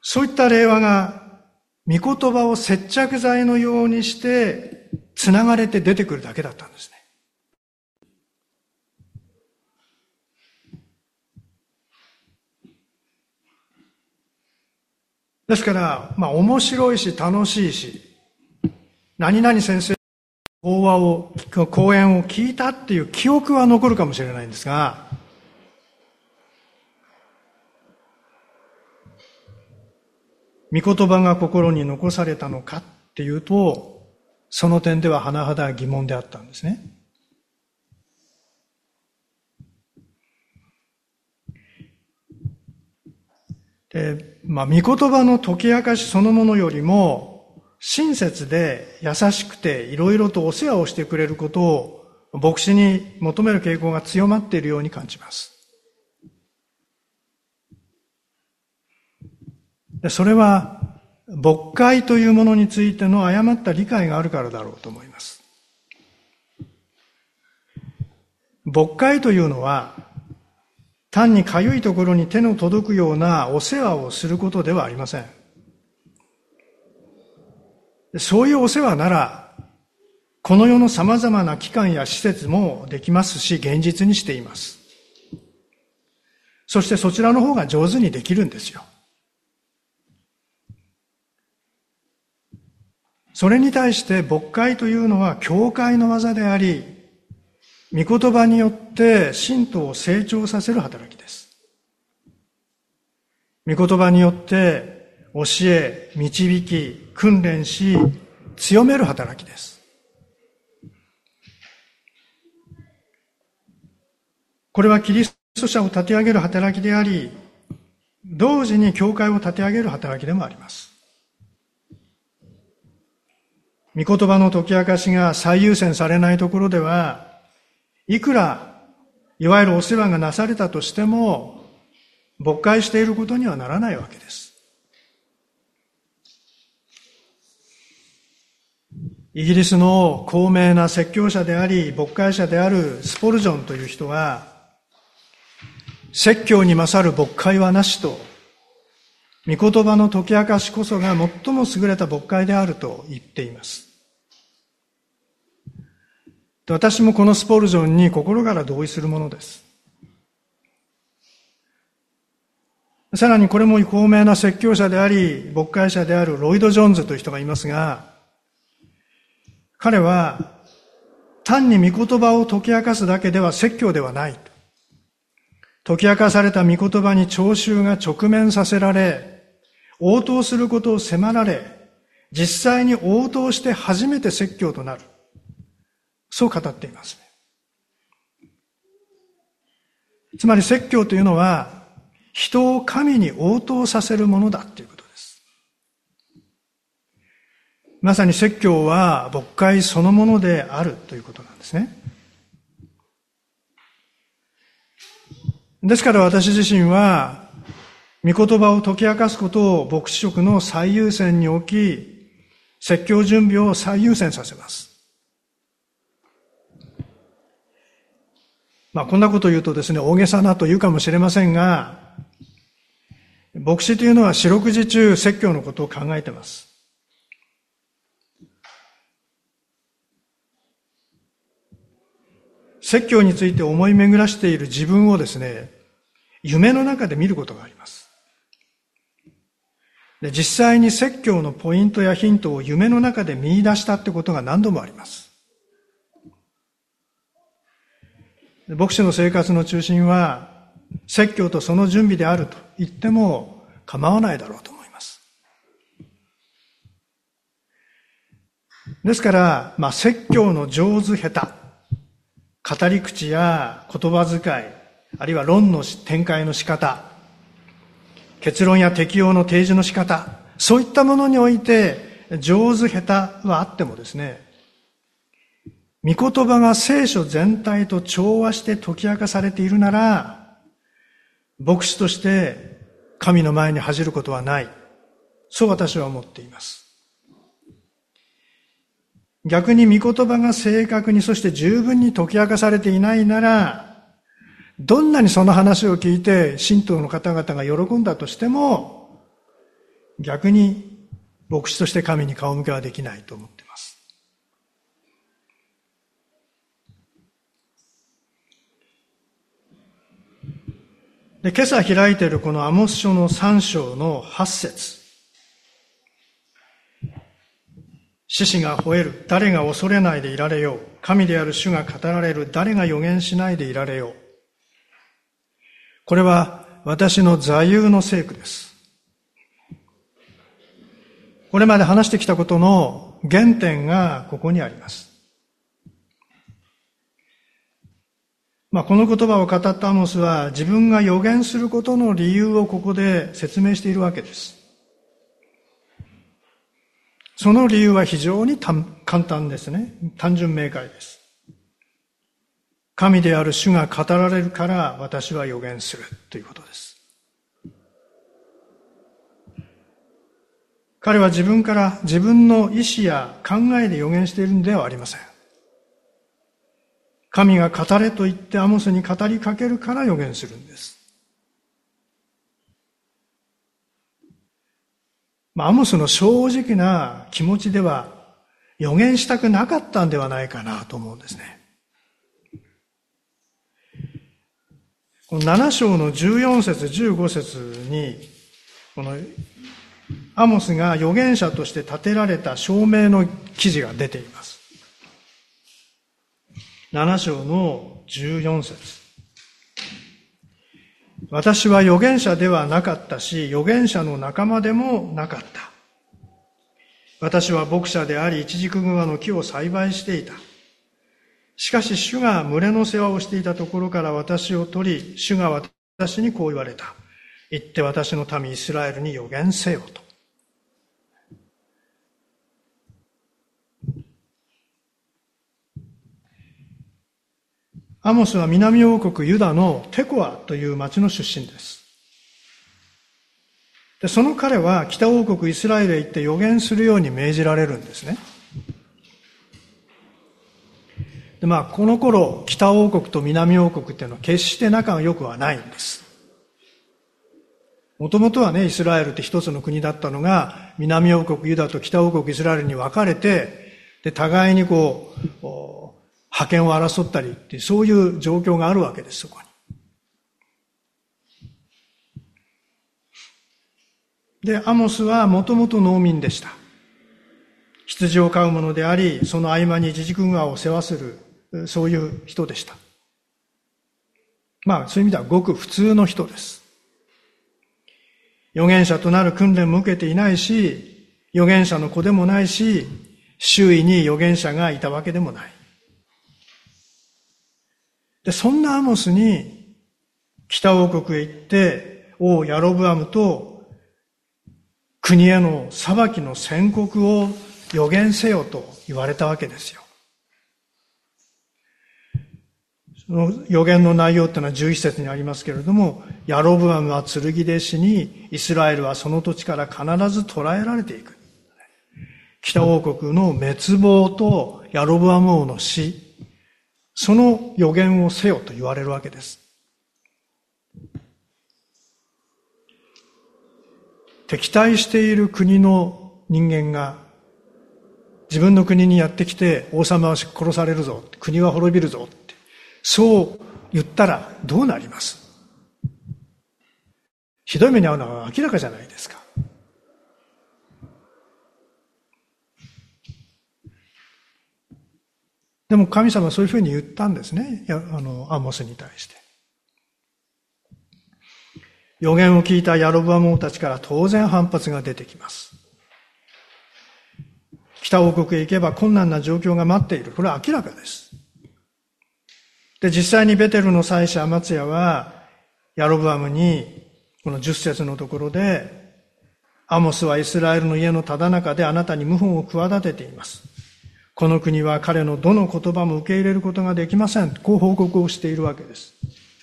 そういった令和が御言葉を接着剤のようにしてつながれて出てくるだけだったんですね。ですから、面白いし楽しいし、何々先生の講演を聞いたっていう記憶は残るかもしれないんですが、御言葉が心に残されたのかっていうと、その点では甚だ疑問であったんですね。で、御言葉の解き明かしそのものよりも、親切で優しくていろいろとお世話をしてくれることを牧師に求める傾向が強まっているように感じます。で、それは牧会というものについての誤った理解があるからだろうと思います。牧会というのは単にかゆいところに手の届くようなお世話をすることではありません。そういうお世話なら、この世の様々な機関や施設もできますし、現実にしています。そしてそちらの方が上手にできるんですよ。それに対して牧会というのは教会の技であり、御言葉によって信徒を成長させる働きです。御言葉によって教え、導き、訓練し、強める働きです。これはキリスト者を立て上げる働きであり、同時に教会を立て上げる働きでもあります。御言葉の解き明かしが最優先されないところでは、いくらいわゆるお世話がなされたとしても、牧会していることにはならないわけです。イギリスの高名な説教者であり、牧会者であるスポルジョンという人は、説教に勝る牧会はなしと、御言葉の解き明かしこそが最も優れた牧会であると言っています。私もこのスポルジョンに心から同意するものです。さらにこれも高名な説教者であり、牧会者であるロイド・ジョーンズという人がいますが、彼は単に御言葉を解き明かすだけでは説教ではない。解き明かされた御言葉に聴衆が直面させられ、応答することを迫られ、実際に応答して初めて説教となる。そう語っていますね。つまり説教というのは、人を神に応答させるものだということです。まさに説教は牧会そのものであるということなんですね。ですから私自身は、御言葉を解き明かすことを牧師職の最優先に置き、説教準備を最優先させます。こんなことを言うとですね、大げさなと言うかもしれませんが、牧師というのは四六時中説教のことを考えています。説教について思い巡らしている自分をですね、夢の中で見ることがあります。で、実際に説教のポイントやヒントを夢の中で見出したってことが何度もあります。牧師の生活の中心は説教とその準備であると言っても構わないだろうと思います。ですから、説教の上手下手、語り口や言葉遣い、あるいは論の展開の仕方、結論や適用の提示の仕方、そういったものにおいて上手下手はあってもですね、御言葉が聖書全体と調和して解き明かされているなら、牧師として神の前に恥じることはない。そう私は思っています。逆に御言葉が正確にそして十分に解き明かされていないなら、どんなにその話を聞いて信徒の方々が喜んだとしても、 逆に牧師として神に顔向けはできないと思っています。で、今朝開いているこのアモス書の3章の8節。獅子が吠える。誰が恐れないでいられよう。神である主が語られる。誰が予言しないでいられよう。これは私の座右の聖句です。これまで話してきたことの原点がここにあります。この言葉を語ったアモスは自分が予言することの理由をここで説明しているわけです。その理由は非常に簡単ですね。単純明快です。神である主が語られるから私は予言するということです。彼は自分から自分の意思や考えで予言しているのではありません。神が語れと言ってアモスに語りかけるから予言するんです。アモスの正直な気持ちでは予言したくなかったんではないかなと思うんですね。この7章の14節15節にこのアモスが預言者として立てられた証明の記事が出ています。7章の14節。私は預言者ではなかったし、預言者の仲間でもなかった。私は牧者であり、イチジクグマの木を栽培していた。しかし主が群れの世話をしていたところから私を取り、主が私にこう言われた。言って私の民イスラエルに預言せよと。アモスは南王国ユダのテコアという町の出身です。で、その彼は北王国イスラエルへ行って預言するように命じられるんですね。で、この頃、北王国と南王国っていうのは決して仲が良くはないんです。もともとはね、イスラエルって一つの国だったのが、南王国ユダと北王国イスラエルに分かれて、で、互いに覇権を争ったりっていうそういう状況があるわけです、そこに。で、アモスはもともと農民でした。羊を飼う者であり、その合間にイチジクグマを世話する、そういう人でした。そういう意味ではごく普通の人です。預言者となる訓練も受けていないし、預言者の子でもないし、周囲に預言者がいたわけでもない。で、そんなアモスに北王国へ行って王ヤロブアムと国への裁きの宣告を予言せよと言われたわけですよ。その予言の内容っていうのは11節にありますけれども、ヤロブアムは剣で死に、イスラエルはその土地から必ず捕らえられていく。北王国の滅亡とヤロブアム王の死、その予言をせよと言われるわけです。敵対している国の人間が自分の国にやってきて王様は殺されるぞ、国は滅びるぞって、そう言ったらどうなります？ひどい目に遭うのは明らかじゃないですか。でも神様はそういうふうに言ったんですね。アモスに対して。預言を聞いたヤロブアム王たちから当然反発が出てきます。北王国へ行けば困難な状況が待っている。これは明らかです。で、実際にベテルの祭司アマツヤはヤロブアムにこの10節のところで、アモスはイスラエルの家のただ中であなたに謀反を企てています。この国は彼のどの言葉も受け入れることができません。こう報告をしているわけです。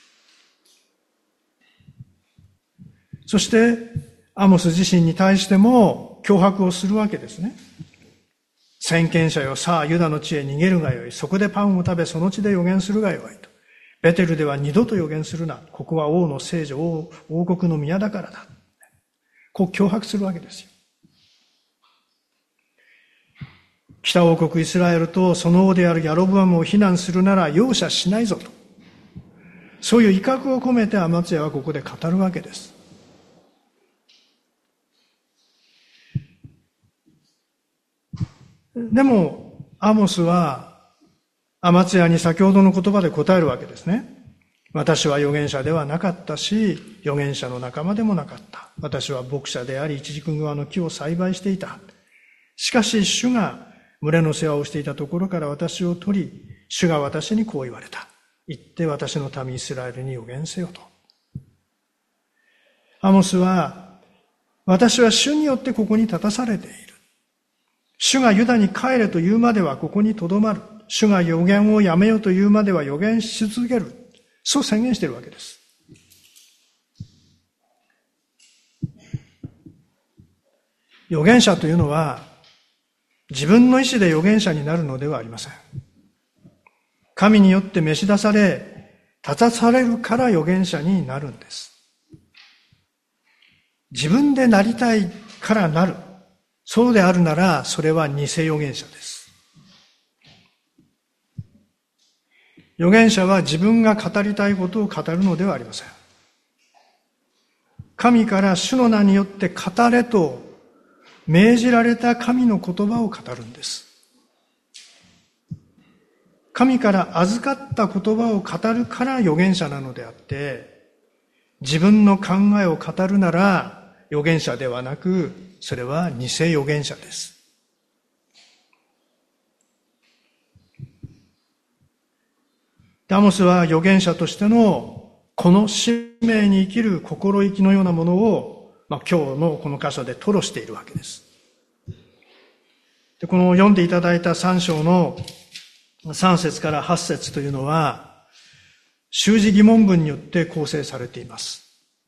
そして、アモス自身に対しても脅迫をするわけですね。先見者よ、さあユダの地へ逃げるがよい。そこでパンを食べ、その地で預言するがよいと。ベテルでは二度と預言するな。ここは王の聖女、王国の宮だからだ。 こう脅迫するわけですよ。北王国イスラエルとその王であるヤロブアムを非難するなら容赦しないぞと。そういう威嚇を込めてアマツヤはここで語るわけです。でも、アモスはアマツヤに先ほどの言葉で答えるわけですね。私は預言者ではなかったし、預言者の仲間でもなかった。私は牧者であり、イチジクグアの木を栽培していた。しかし、主が群れの世話をしていたところから私を取り、主が私にこう言われた。行って私の民イスラエルに預言せよと。アモスは、私は主によってここに立たされている。主がユダに帰れと言うまではここに留まる。主が預言をやめよと言うまでは預言し続ける。そう宣言しているわけです。預言者というのは、自分の意志で預言者になるのではありません。神によって召し出され、立たされるから預言者になるんです。自分でなりたいからなる。そうであるなら、それは偽預言者です。預言者は自分が語りたいことを語るのではありません。神から主の名によって語れと命じられた神の言葉を語るんです。神から預かった言葉を語るから預言者なのであって、自分の考えを語るなら預言者ではなく、それは偽預言者です。アモスは預言者としてのこの使命に生きる心意気のようなものを、今日のこの箇所で吐露しているわけです。で、この読んでいただいた3章の3節から8節というのは、習字疑問文によって構成されています。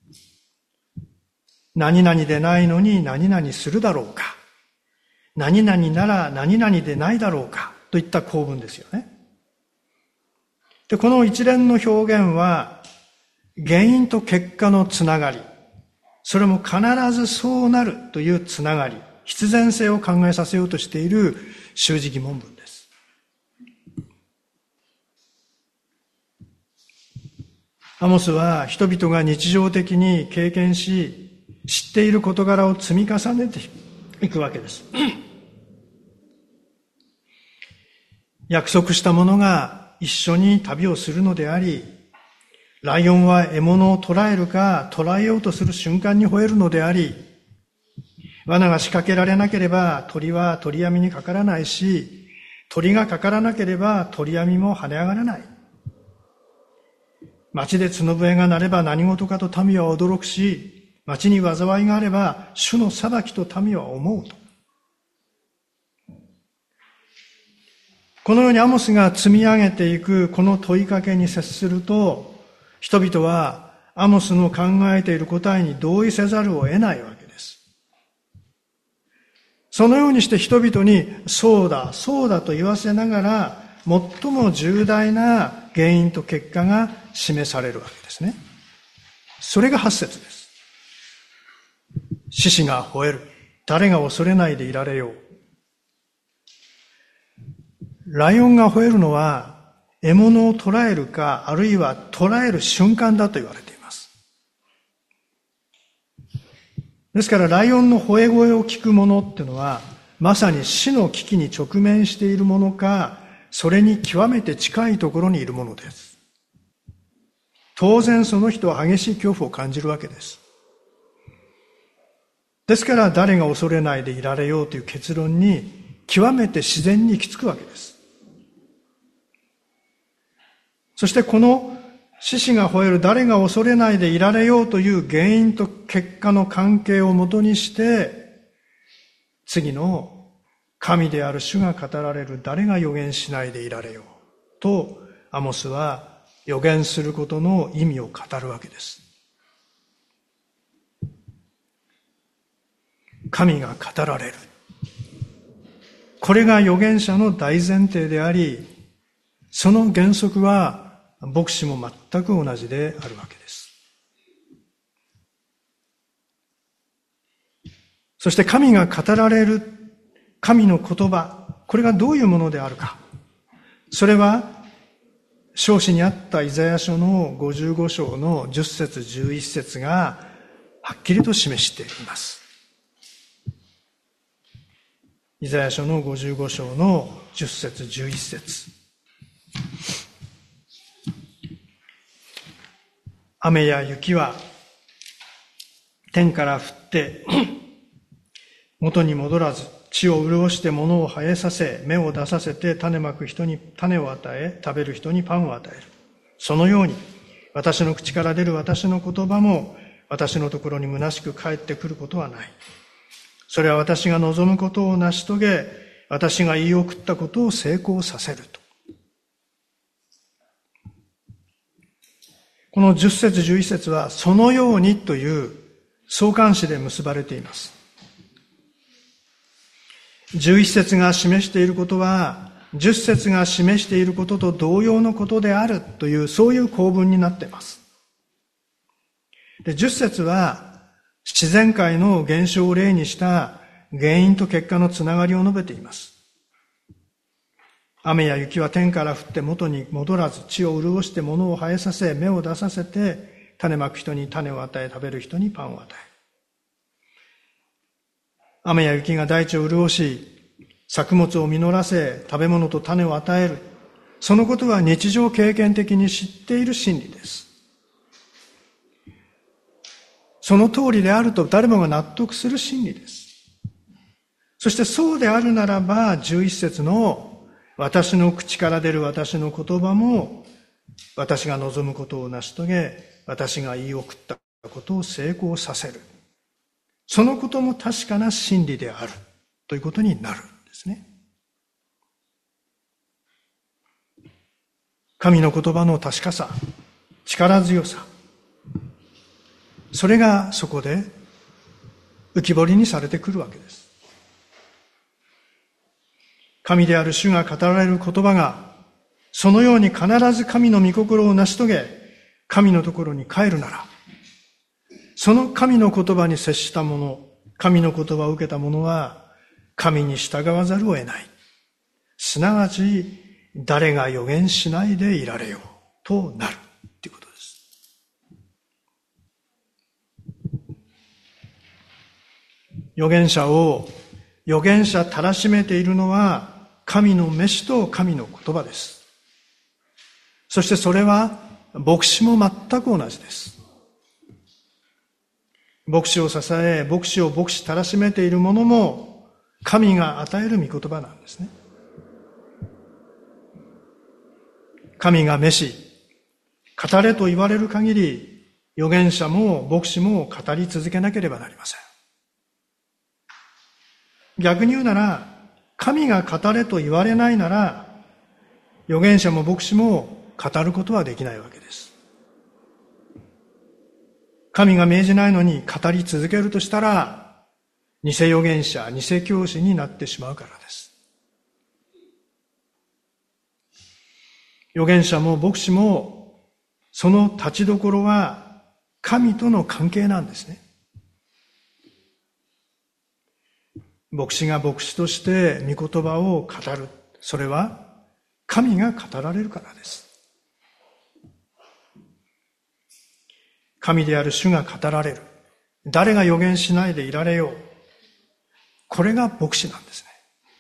何々でないのに何々するだろうか。何々なら何々でないだろうか。といった構文ですよね。で、この一連の表現は、原因と結果のつながり、それも必ずそうなるというつながり、必然性を考えさせようとしている習字疑問文です。アモスは人々が日常的に経験し、知っている事柄を積み重ねていくわけです。約束した者が一緒に旅をするのであり、ライオンは獲物を捕らえるか捕らえようとする瞬間に吠えるのであり、罠が仕掛けられなければ鳥は鳥網にかからないし、鳥がかからなければ鳥網も跳ね上がらない。町で角笛が鳴れば何事かと民は驚くし、町に災いがあれば主の裁きと民は思うと。このようにアモスが積み上げていくこの問いかけに接すると、人々はアモスの考えている答えに同意せざるを得ないわけです。そのようにして人々にそうだ、そうだと言わせながら、最も重大な原因と結果が示されるわけですね。それが8節です。獅子が吠える。誰が恐れないでいられよう。ライオンが吠えるのは、獲物を捕らえるか、あるいは捕らえる瞬間だと言われています。ですから、ライオンの吠え声を聞く者っていうのは、まさに死の危機に直面しているものか、それに極めて近いところにいるものです。当然その人は激しい恐怖を感じるわけです。ですから、誰が恐れないでいられようという結論に極めて自然に行き着くわけです。そしてこの獅子が吠える誰が恐れないでいられようという原因と結果の関係をもとにして、次の神である主が語られる誰が預言しないでいられようとアモスは預言することの意味を語るわけです。神が語られる。これが預言者の大前提であり、その原則は牧師も全く同じであるわけです。 そして神が語られる神の言葉、これがどういうものであるか。それは、章子にあったイザヤ書の55章の10節11節がはっきりと示しています。イザヤ書の55章の10節11節。雨や雪は天から降って元に戻らず、地を潤して物を生えさせ、芽を出させて種まく人に種を与え、食べる人にパンを与える。そのように、私の口から出る私の言葉も、私のところに虚しく帰ってくることはない。それは私が望むことを成し遂げ、私が言い送ったことを成功させると。この10節11節は、そのようにという相関詞で結ばれています。11節が示していることは、10節が示していることと同様のことであるという、そういう構文になっています。で、10節は、自然界の現象を例にした原因と結果のつながりを述べています。雨や雪は天から降って元に戻らず、地を潤して物を生えさせ、芽を出させて、種まく人に種を与え、食べる人にパンを与える。雨や雪が大地を潤し、作物を実らせ、食べ物と種を与える。そのことは日常経験的に知っている真理です。その通りであると誰もが納得する真理です。そしてそうであるならば、11節の私の口から出る私の言葉も、私が望むことを成し遂げ、私が言い送ったことを成功させる。そのことも確かな真理であるということになるんですね。神の言葉の確かさ、力強さ、それがそこで浮き彫りにされてくるわけです。神である主が語られる言葉が、そのように必ず神の御心を成し遂げ、神のところに帰るなら、その神の言葉に接した者、神の言葉を受けた者は、神に従わざるを得ない。すなわち、誰が預言しないでいられようとなるということです。預言者を預言者たらしめているのは神の召しと神の言葉です。そしてそれは牧師も全く同じです。牧師を支え、牧師を牧師たらしめているものも神が与える御言葉なんですね。神が召し、語れと言われる限り、預言者も牧師も語り続けなければなりません。逆に言うなら、神が語れと言われないなら、預言者も牧師も語ることはできないわけです。神が命じないのに語り続けるとしたら、偽預言者、偽教師になってしまうからです。預言者も牧師も、その立ちどころは神との関係なんですね。牧師が牧師として御言葉を語る。それは神が語られるからです。神である主が語られる。誰が預言しないでいられよう。これが牧師なんです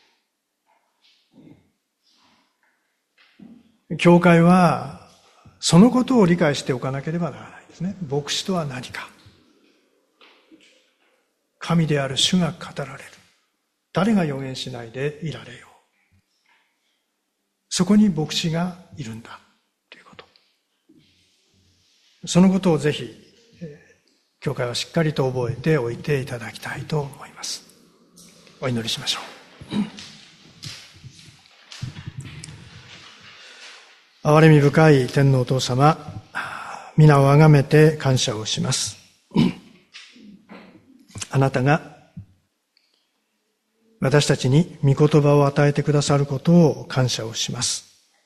ね。教会はそのことを理解しておかなければならないですね。牧師とは何か。神である主が語られる。誰が預言しないでいられよう。そこに牧師がいるんだということ。そのことをぜひ、教会はしっかりと覚えておいていただきたいと思います。お祈りしましょう。憐れみ深い天皇お父様、皆をあがめて感謝をします。あなたが私たちに御言葉を与えてくださることを感謝をします。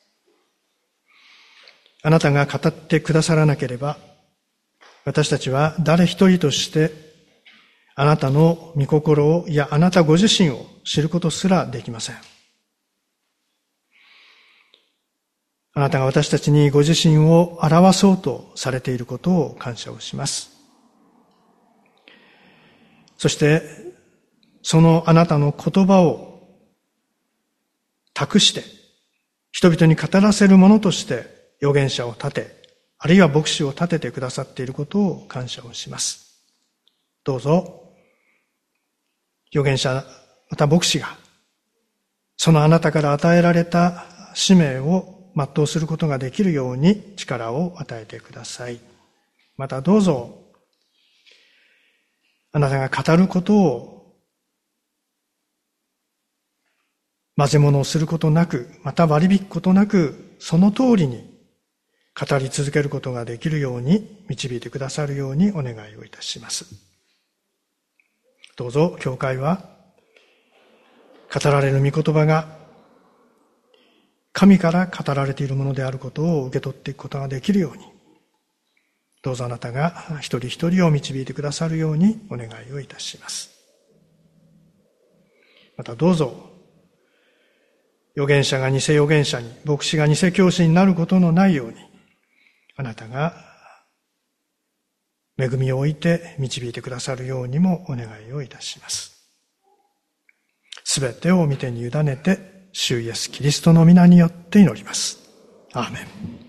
あなたが語ってくださらなければ、私たちは誰一人としてあなたの御心を、いや、あなたご自身を知ることすらできません。あなたが私たちにご自身を表そうとされていることを感謝をします。そして、そのあなたの言葉を託して、人々に語らせるものとして預言者を立て、あるいは牧師を立ててくださっていることを感謝をします。どうぞ、預言者、また牧師が、そのあなたから与えられた使命を全うすることができるように力を与えてください。またどうぞ、あなたが語ることを混ぜ物をすることなく、また割り引くことなく、その通りに語り続けることができるように導いてくださるようにお願いをいたします。どうぞ、教会は語られる御言葉が神から語られているものであることを受け取っていくことができるように、どうぞあなたが一人一人を導いてくださるようにお願いをいたします。またどうぞ、預言者が偽預言者に、牧師が偽教師になることのないように、あなたが恵みを置いて導いてくださるようにもお願いをいたします。すべてを御手に委ねて、主イエスキリストの皆によって祈ります。アーメン。